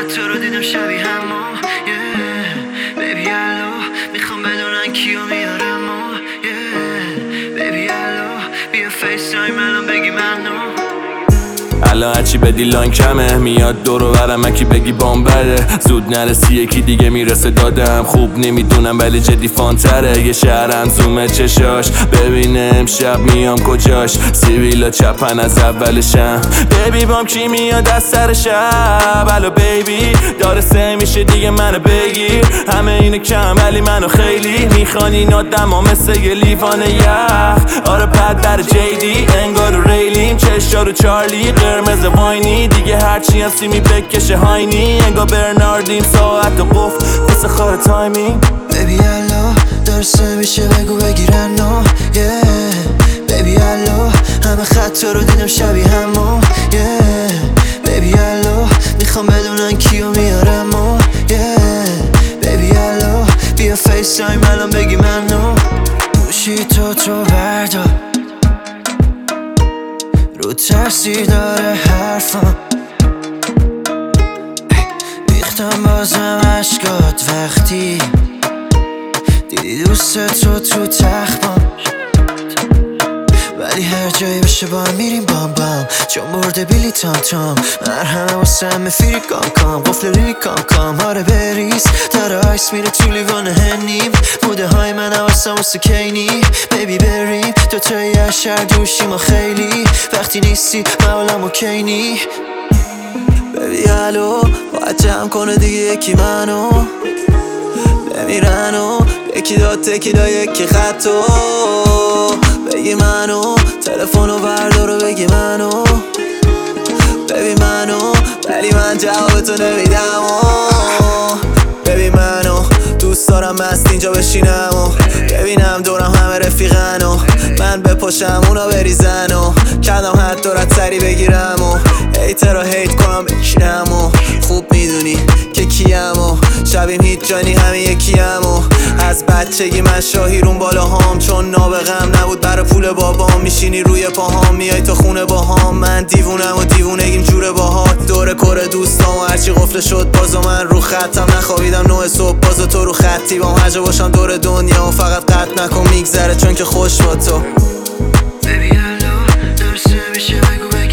خط رو دیدم شبیه همو Baby الو میخوام بدونن کیو میارم Baby الو بیا فیس تایم الان بگی منو الان هرچی بدی لان کمه میاد دور و برم اکی بگی بامبره زود نرسی یکی دیگه میرسه دادم خوب نمیدونم ولی جدی فانتره یه شهرم زومه چشاش ببینه امشب میام کجاش سیویلا چپن از اولشم بیبی بام کی میاد از سر شب الو بیبی داره سه میشه دیگه منو بگیر همه اینه کم ولی منو خیلی میخوان اینا دما مثل یه لیوان یخ آره پد در جیدی انگار رو ریلیم چشا رو چارلی قرمز واینی دیگه هرچی هستی میبکشه هاینی انگار برناردین ساعت و قفل واسه خار تایمینگ Baby الو درسته میشه بگو بگیرن نو Baby الو همه خط رو دیدم شبیه همو Baby الو میخوام بدونن کیو میارم Baby الو بیا فیس تایم الان بگی منو گوشی تو بردار رو تاثیر داره حرفم ریختم بازم عشقات وقتی دیدی دوست تو تخمم ولی هر جایی بشه با هم میریم بام بام چون برده بیلی تام تام مرهمه واسه همه فیری کام کام قفل ریلی کام کام آره بریز داره آیس میره تو لیوان هنیم موده های من حواسم واسه کینی بیبی بریم دوتایی از شهر دوشی ما خیلی وقتی نیستی مولم و کینی بیبی الو باید جمع کنه دیگه یکی منو نمیرن و یکی دا تکی دا یکی خطو بگی منو تلفنو بردار و بگی منو ببین منو ولی من جواب تو نمیدم ببین منو دوست دارم مست اینجا بشینم و ببینم دورم همه رفیقن و من بپاشم اونا بریزن و کردم حد دارد سری بگیرم و هیتر رو هیت کنم بکینم و خوب میدونی که کیم و شبیم هیچ جانی همه یکیم و از بچگی من شاهیرون بالا هام چون نابغم نبود برا پول بابام میشینی روی پاهام میای تو خونه باهام من دیوونم و دیوونگیم جوره باهات دور کره دوستام و هرچی قفل شد بازو من رو خطم نخوابیدم 9 صبح بازو تو رو خطی بام هجا باشم دور دنیا و فقط قطع نکن میگذره چون که خوش با تو Baby الو درسته میشه بگو